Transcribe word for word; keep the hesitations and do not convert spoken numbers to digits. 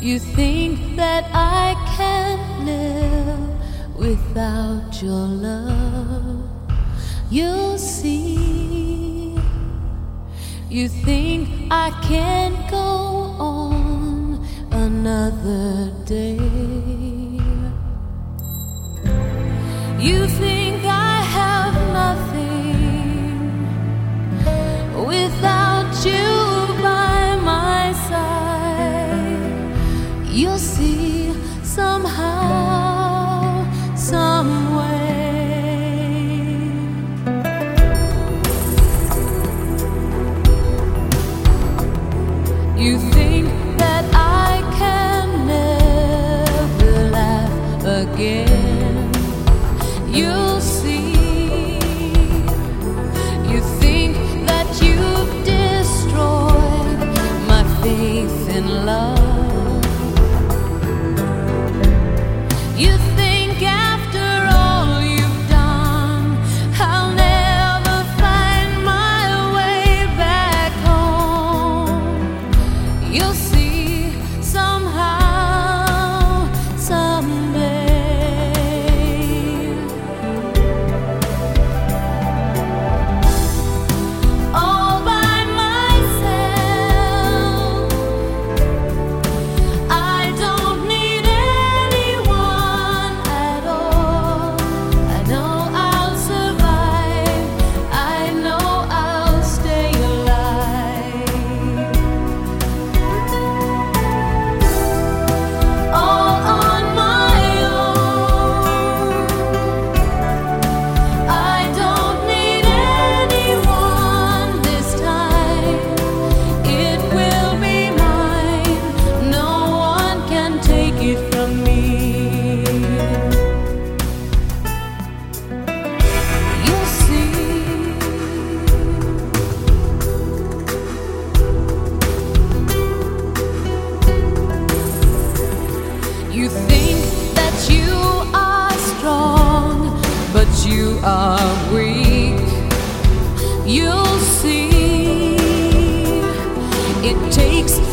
You think that I can't live without your love. You'll see. You think I can't go on another day. You think I have nothing without you by my side. You'll see somehow, some way. You think that I can never laugh again. You'll see. You think that you've destroyed my faith in love. You think after all you've done, I'll never find my way back home. You'll see somehow, someday. All by myself, I don't need anyone at all. I know I'll survive, I know I'll stay alive. All on my own, I don't need anyone this time. It will be mine, no one can take it from me. You'll see. You think that you are strong, but you are weak. You'll see. It takes